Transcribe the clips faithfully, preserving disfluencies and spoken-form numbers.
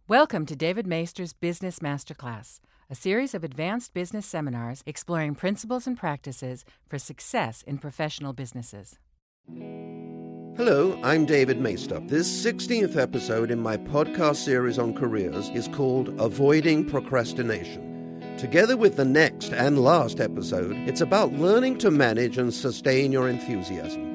Welcome to David Maister's Business Masterclass, a series of advanced business seminars exploring principles and practices for success in professional businesses. Hello, I'm David Maister. This sixteenth episode in my podcast series on careers is called Avoiding Procrastination. Together with the next and last episode, it's about learning to manage and sustain your enthusiasm.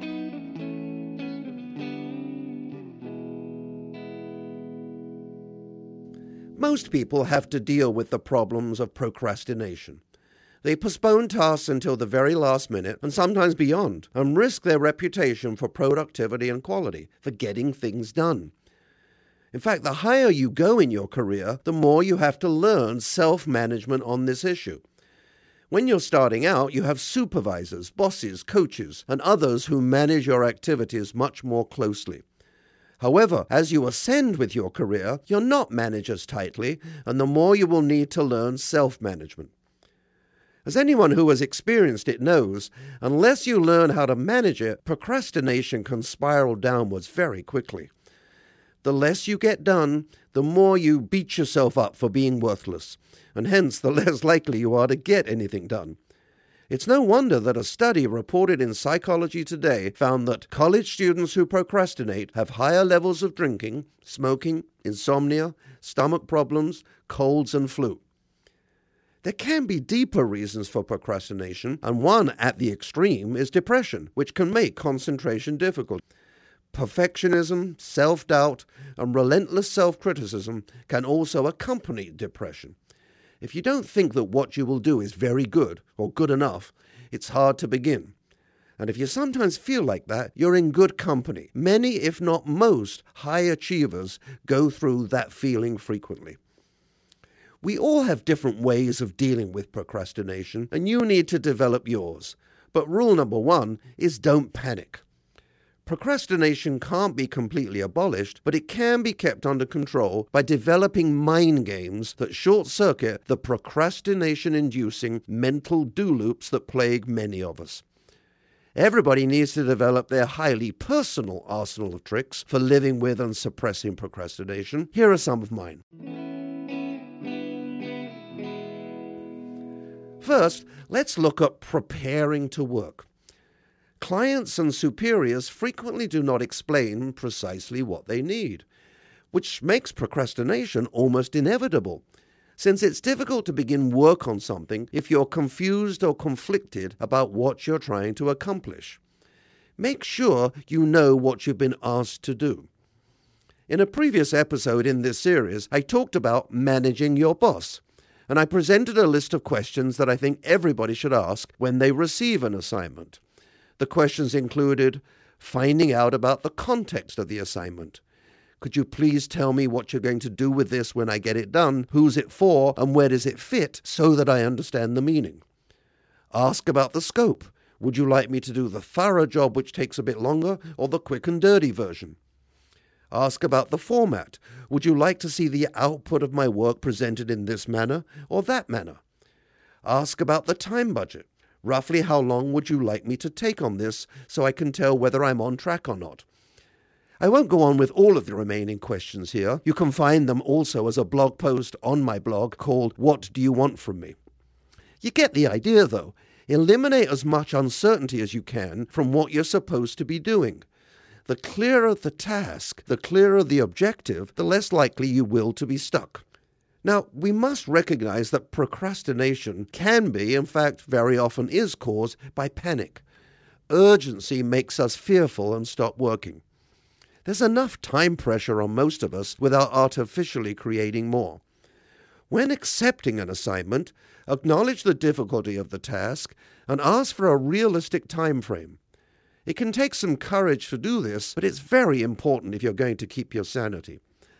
Most people have to deal with the problems of procrastination. They postpone tasks until the very last minute, and sometimes beyond, and risk their reputation for productivity and quality, for getting things done. In fact, the higher you go in your career, the more you have to learn self-management on this issue. When you're starting out, you have supervisors, bosses, coaches, and others who manage your activities much more closely. However, as you ascend with your career, you're not managed as tightly, and the more you will need to learn self-management. As anyone who has experienced it knows, unless you learn how to manage it, procrastination can spiral downwards very quickly. The less you get done, the more you beat yourself up for being worthless, and hence the less likely you are to get anything done. It's no wonder that a study reported in Psychology Today found that college students who procrastinate have higher levels of drinking, smoking, insomnia, stomach problems, colds, and flu. There can be deeper reasons for procrastination, and one at the extreme is depression, which can make concentration difficult. Perfectionism, self-doubt, and relentless self-criticism can also accompany depression. If you don't think that what you will do is very good or good enough, it's hard to begin. And if you sometimes feel like that, you're in good company. Many, if not most, high achievers go through that feeling frequently. We all have different ways of dealing with procrastination, and you need to develop yours. But rule number one is don't panic. Procrastination can't be completely abolished, but it can be kept under control by developing mind games that short-circuit the procrastination-inducing mental do-loops that plague many of us. Everybody needs to develop their highly personal arsenal of tricks for living with and suppressing procrastination. Here are some of mine. First, let's look at preparing to work. Clients and superiors frequently do not explain precisely what they need, which makes procrastination almost inevitable, since it's difficult to begin work on something if you're confused or conflicted about what you're trying to accomplish. Make sure you know what you've been asked to do. In a previous episode in this series, I talked about managing your boss, and I presented a list of questions that I think everybody should ask when they receive an assignment. The questions included finding out about the context of the assignment. Could you please tell me what you're going to do with this when I get it done? Who's it for? And where does it fit so that I understand the meaning? Ask about the scope. Would you like me to do the thorough job which takes a bit longer or the quick and dirty version? Ask about the format. Would you like to see the output of my work presented in this manner or that manner? Ask about the time budget. Roughly how long would you like me to take on this so I can tell whether I'm on track or not? I won't go on with all of the remaining questions here. You can find them also as a blog post on my blog called What Do You Want From Me? You get the idea, though. Eliminate as much uncertainty as you can from what you're supposed to be doing. The clearer the task, the clearer the objective, the less likely you will to be stuck. Now, we must recognize that procrastination can be, in fact, very often is caused by panic. Urgency makes us fearful and stop working. There's enough time pressure on most of us without artificially creating more. When accepting an assignment, acknowledge the difficulty of the task and ask for a realistic time frame. It can take some courage to do this, but it's very important if you're going to keep your sanity.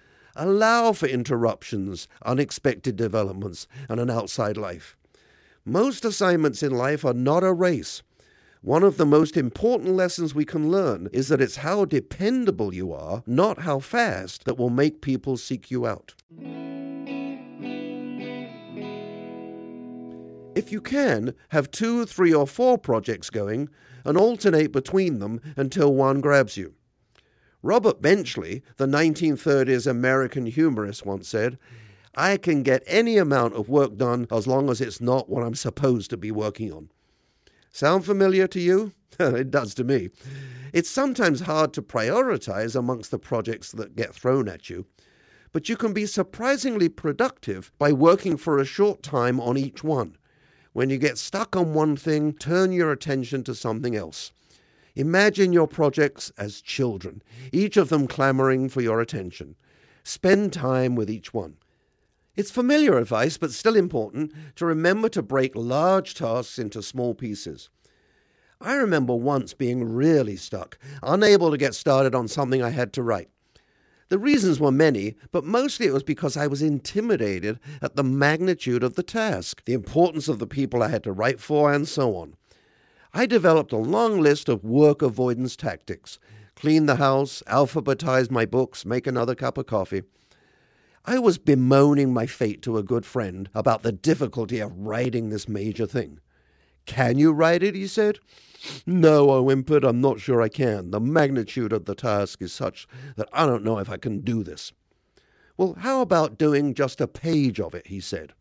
Allow for interruptions, unexpected developments, and an outside life. Most assignments in life are not a race. One of the most important lessons we can learn is that it's how dependable you are, not how fast, that will make people seek you out. If you can, have two, three, or four projects going and alternate between them until one grabs you. Robert Benchley, the nineteen thirties American humorist, once said, "I can get any amount of work done as long as it's not what I'm supposed to be working on." Sound familiar to you? It does to me. It's sometimes hard to prioritize amongst the projects that get thrown at you, but you can be surprisingly productive by working for a short time on each one. When you get stuck on one thing, turn your attention to something else. Imagine your projects as children, each of them clamoring for your attention. Spend time with each one. It's familiar advice, but still important, to remember to break large tasks into small pieces. I remember once being really stuck, unable to get started on something I had to write. The reasons were many, but mostly it was because I was intimidated at the magnitude of the task, the importance of the people I had to write for, and so on. I developed a long list of work avoidance tactics. Clean the house, alphabetize my books, make another cup of coffee. I was bemoaning my fate to a good friend about the difficulty of writing this major thing. "Can you write it?" he said. "No," I whimpered, "I'm not sure I can. The magnitude of the task is such that I don't know if I can do this." "Well, how about doing just a page of it?" he said.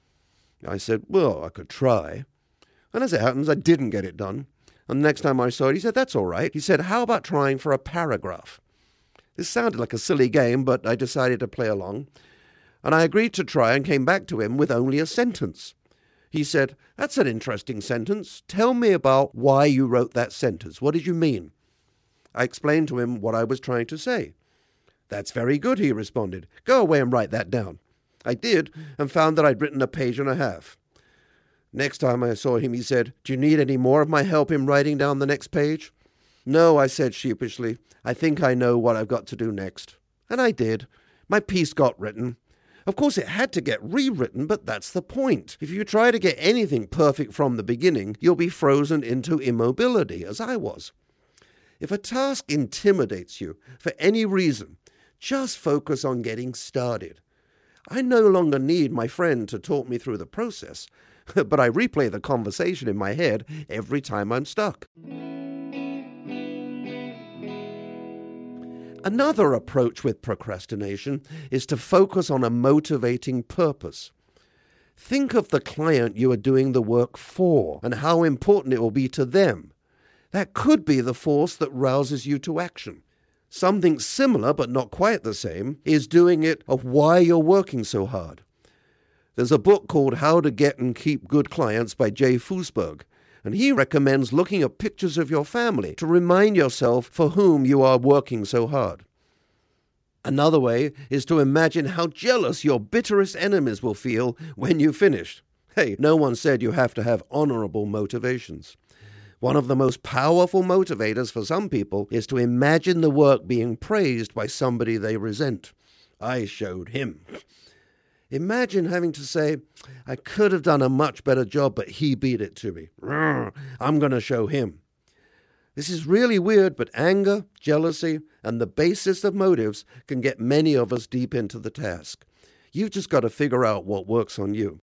I said, "Well, I could try." And as it happens, I didn't get it done. And the next time I saw it, he said, "That's all right." He said, "How about trying for a paragraph?" This sounded like a silly game, but I decided to play along. And I agreed to try and came back to him with only a sentence. He said, "That's an interesting sentence. Tell me about why you wrote that sentence. What did you mean?" I explained to him what I was trying to say. "That's very good," he responded. "Go away and write that down." I did, and found that I'd written a page and a half. Next time I saw him, he said, "Do you need any more of my help in writing down the next page?" "No," I said sheepishly. "I think I know what I've got to do next." And I did. My piece got written. Of course, it had to get rewritten, but that's the point. If you try to get anything perfect from the beginning, you'll be frozen into immobility, as I was. If a task intimidates you for any reason, just focus on getting started. I no longer need my friend to talk me through the process, but I replay the conversation in my head every time I'm stuck. Another approach with procrastination is to focus on a motivating purpose. Think of the client you are doing the work for and how important it will be to them. That could be the force that rouses you to action. Something similar, but not quite the same, is doing it of why you're working so hard. There's a book called How to Get and Keep Good Clients by Jay Fussberg, and he recommends looking at pictures of your family to remind yourself for whom you are working so hard. Another way is to imagine how jealous your bitterest enemies will feel when you've finished. Hey, no one said you have to have honorable motivations. One of the most powerful motivators for some people is to imagine the work being praised by somebody they resent. I showed him. Imagine having to say, "I could have done a much better job, but he beat it to me. I'm going to show him." This is really weird, but anger, jealousy, and the basest of motives can get many of us deep into the task. You've just got to figure out what works on you.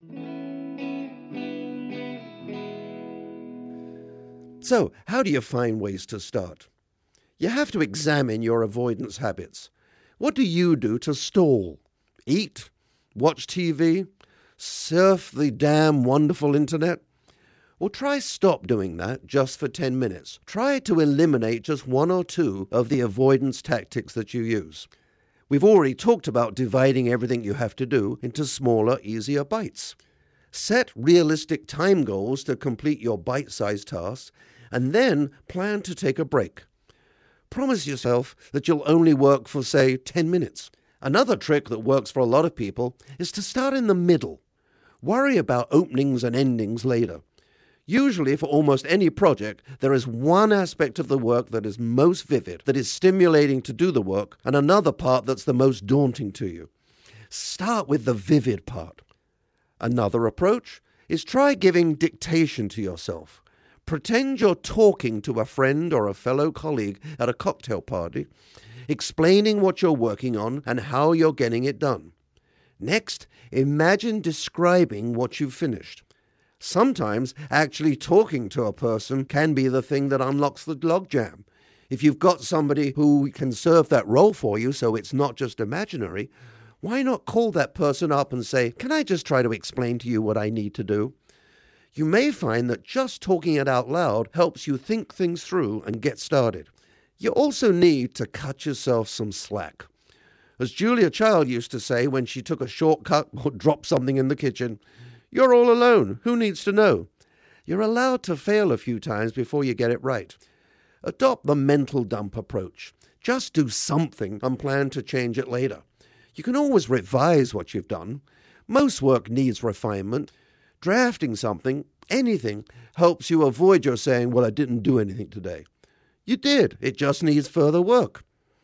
So, how do you find ways to start? You have to examine your avoidance habits. What do you do to stall? Eat? Watch T V? Surf the damn wonderful internet? Well, try stop doing that just for ten minutes. Try to eliminate just one or two of the avoidance tactics that you use. We've already talked about dividing everything you have to do into smaller, easier bites. Set realistic time goals to complete your bite-sized tasks, and then plan to take a break. Promise yourself that you'll only work for, say, ten minutes. Another trick that works for a lot of people is to start in the middle. Worry about openings and endings later. Usually, for almost any project, there is one aspect of the work that is most vivid, that is stimulating to do the work, and another part that's the most daunting to you. Start with the vivid part. Another approach is try giving dictation to yourself. Pretend you're talking to a friend or a fellow colleague at a cocktail party, explaining what you're working on and how you're getting it done. Next, imagine describing what you've finished. Sometimes actually talking to a person can be the thing that unlocks the logjam. If you've got somebody who can serve that role for you so it's not just imaginary, why not call that person up and say, "Can I just try to explain to you what I need to do?" You may find that just talking it out loud helps you think things through and get started. You also need to cut yourself some slack. As Julia Child used to say when she took a shortcut or dropped something in the kitchen, "You're all alone. Who needs to know?" You're allowed to fail a few times before you get it right. Adopt the mental dump approach. Just do something and plan to change it later. You can always revise what you've done. Most work needs refinement. Drafting something, anything, helps you avoid your saying, "Well, I didn't do anything today." You did. It just needs further work.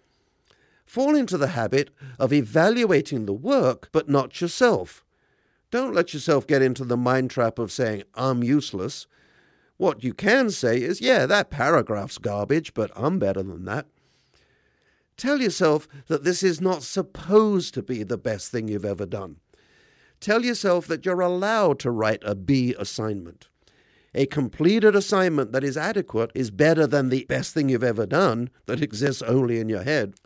Fall into the habit of evaluating the work, but not yourself. Don't let yourself get into the mind trap of saying, "I'm useless." What you can say is, "Yeah, that paragraph's garbage, but I'm better than that." Tell yourself that this is not supposed to be the best thing you've ever done. Tell yourself that you're allowed to write a B assignment. A completed assignment that is adequate is better than the best thing you've ever done that exists only in your head.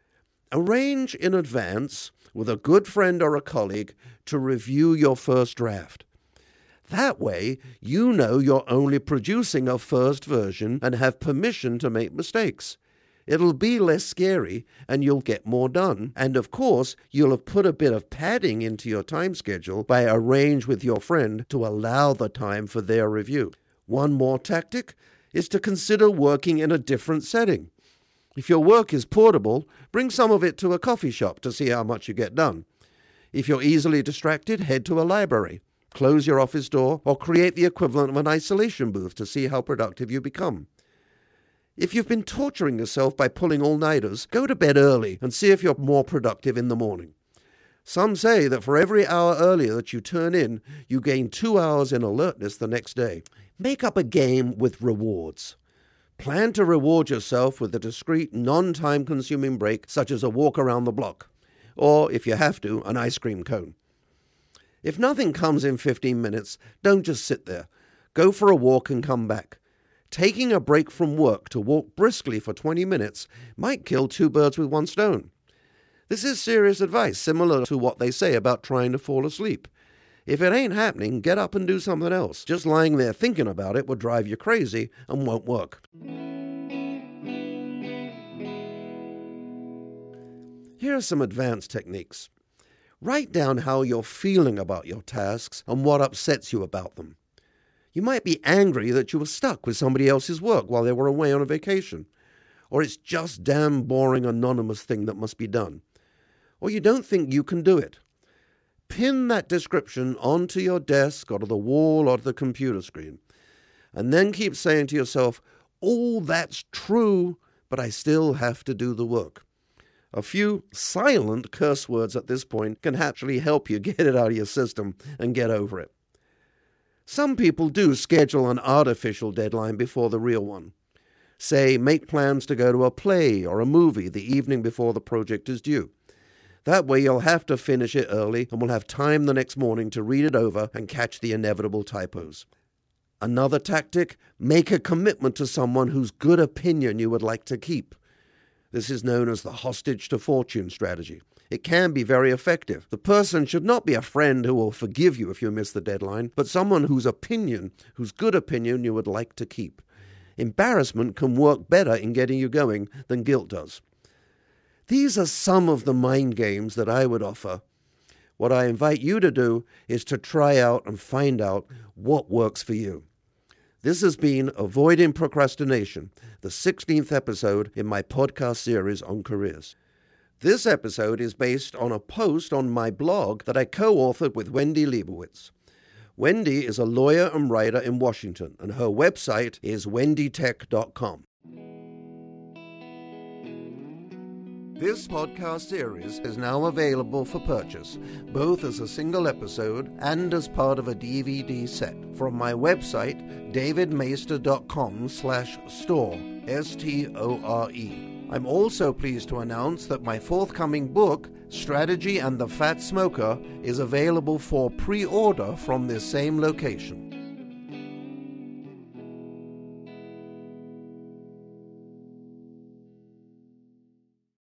Arrange in advance with a good friend or a colleague to review your first draft. That way, you know you're only producing a first version and have permission to make mistakes. It'll be less scary and you'll get more done. And of course, you'll have put a bit of padding into your time schedule by arrange with your friend to allow the time for their review. One more tactic is to consider working in a different setting. If your work is portable, bring some of it to a coffee shop to see how much you get done. If you're easily distracted, head to a library, close your office door, or create the equivalent of an isolation booth to see how productive you become. If you've been torturing yourself by pulling all-nighters, go to bed early and see if you're more productive in the morning. Some say that for every hour earlier that you turn in, you gain two hours in alertness the next day. Make up a game with rewards. Plan to reward yourself with a discrete, non-time-consuming break, such as a walk around the block, or, if you have to, an ice cream cone. If nothing comes in fifteen minutes, don't just sit there. Go for a walk and come back. Taking a break from work to walk briskly for twenty minutes might kill two birds with one stone. This is serious advice, similar to what they say about trying to fall asleep. If it ain't happening, get up and do something else. Just lying there thinking about it will drive you crazy and won't work. Here are some advanced techniques. Write down how you're feeling about your tasks and what upsets you about them. You might be angry that you were stuck with somebody else's work while they were away on a vacation. Or it's just damn boring anonymous thing that must be done. Or you don't think you can do it. Pin that description onto your desk or to the wall or to the computer screen. And then keep saying to yourself, "All that's true, but I still have to do the work." A few silent curse words at this point can actually help you get it out of your system and get over it. Some people do schedule an artificial deadline before the real one. Say, make plans to go to a play or a movie the evening before the project is due. That way you'll have to finish it early and will have time the next morning to read it over and catch the inevitable typos. Another tactic, make a commitment to someone whose good opinion you would like to keep. This is known as the hostage to fortune strategy. It can be very effective. The person should not be a friend who will forgive you if you miss the deadline, but someone whose opinion, whose good opinion you would like to keep. Embarrassment can work better in getting you going than guilt does. These are some of the mind games that I would offer. What I invite you to do is to try out and find out what works for you. This has been Avoiding Procrastination, the sixteenth episode in my podcast series on careers. This episode is based on a post on my blog that I co-authored with Wendy Liebowitz. Wendy is a lawyer and writer in Washington, and her website is wendy tech dot com. This podcast series is now available for purchase, both as a single episode and as part of a D V D set, from my website, davidmaister.com slash store, S T O R E. I'm also pleased to announce that my forthcoming book, Strategy and the Fat Smoker, is available for pre-order from this same location.